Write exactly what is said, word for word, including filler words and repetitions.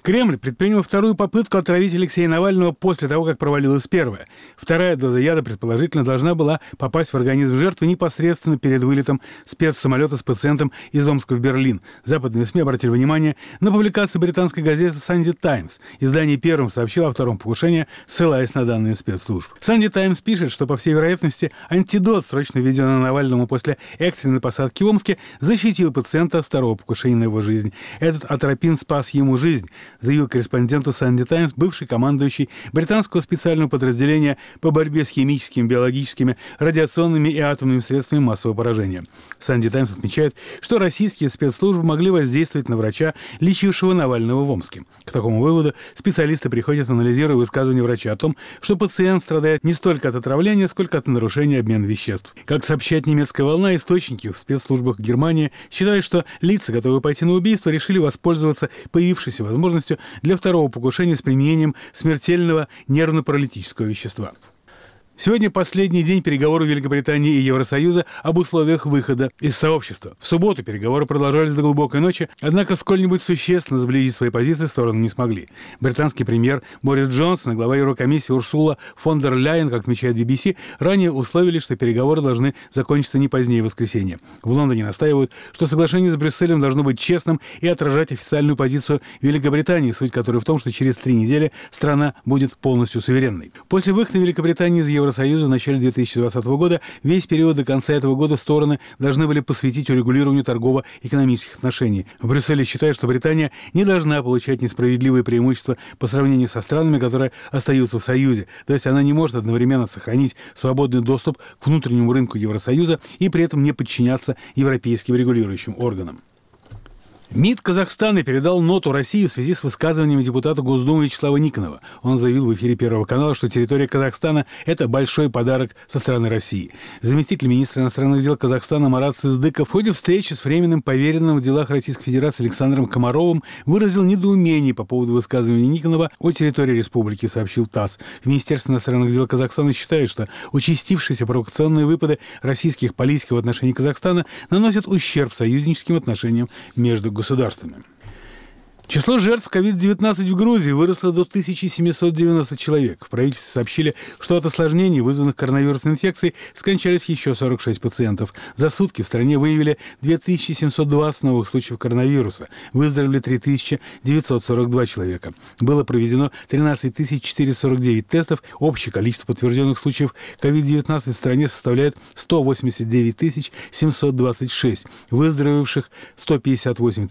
Кремль предпринял вторую попытку отравить Алексея Навального после того, как провалилась первая. Вторая доза яда, предположительно, должна была попасть в организм жертвы непосредственно перед вылетом спецсамолета с пациентом из Омска в Берлин. Западные СМИ обратили внимание на публикацию британской газеты «Санди Таймс». Издание первым сообщило о втором покушении, ссылаясь на данные спецслужб. «Санди Таймс» пишет, что, по всей вероятности, антидот, срочно введенный Навальному после экстренной посадки в Омске, защитил пациента от второго покушения на его жизнь. Этот атропин спас ему жизнь, заявил корреспонденту «Санди Таймс» бывший командующий британского специального подразделения по борьбе с химическими, биологическими, радиационными и атомными средствами массового поражения. «Санди Таймс» отмечает, что российские спецслужбы могли воздействовать на врача, лечившего Навального в Омске. К такому выводу специалисты приходят, анализируя высказывания врача о том, что пациент страдает не столько от отравления, сколько от нарушения обмена веществ. Как сообщает немецкая «Волна», источники в спецслужбах Германии считают, что лица, готовые пойти на убийство, решили воспользоваться появившейся возможностью для второго покушения с применением смертельного нервно-паралитического вещества. Сегодня последний день переговоров Великобритании и Евросоюза об условиях выхода из сообщества. В субботу переговоры продолжались до глубокой ночи, однако сколь-нибудь существенно сблизить свои позиции стороны не смогли. Британский премьер Борис Джонсон и глава Еврокомиссии Урсула фон дер Ляйен, как отмечает би би си, ранее условили, что переговоры должны закончиться не позднее воскресенья. В Лондоне настаивают, что соглашение с Брюсселем должно быть честным и отражать официальную позицию Великобритании, суть которой в том, что через три недели страна будет полностью суверенной. После выхода Великобритании из Евросоюза Евросоюза в начале две тысячи двадцатого года весь период до конца этого года стороны должны были посвятить урегулированию торгово-экономических отношений. В Брюсселе считают, что Британия не должна получать несправедливые преимущества по сравнению со странами, которые остаются в Союзе. То есть она не может одновременно сохранить свободный доступ к внутреннему рынку Евросоюза и при этом не подчиняться европейским регулирующим органам. МИД Казахстана передал ноту России в связи с высказываниями депутата Госдумы Вячеслава Никонова. Он заявил в эфире Первого канала, что территория Казахстана – это большой подарок со стороны России. Заместитель министра иностранных дел Казахстана Марат Сыздыков в ходе встречи с временным поверенным в делах Российской Федерации Александром Комаровым выразил недоумение по поводу высказывания Никонова о территории республики, сообщил ТАСС. В Министерстве иностранных дел Казахстана считают, что участившиеся провокационные выпады российских политиков в отношении Казахстана наносят ущерб союзническим отношениям между государствами. государствами. Число жертв ковид девятнадцать в Грузии выросло до тысячи семисот девяноста человек. В правительстве сообщили, что от осложнений, вызванных коронавирусной инфекцией, скончались еще сорок шесть пациентов. За сутки в стране выявили две тысячи семьсот двадцать новых случаев коронавируса. Выздоровели три тысячи девятьсот сорок два человека. Было проведено тринадцать тысяч четыреста сорок девять тестов. Общее количество подтвержденных случаев ковид девятнадцать в стране составляет сто восемьдесят девять тысяч семьсот двадцать шесть. Выздоровевших сто пятьдесят восемь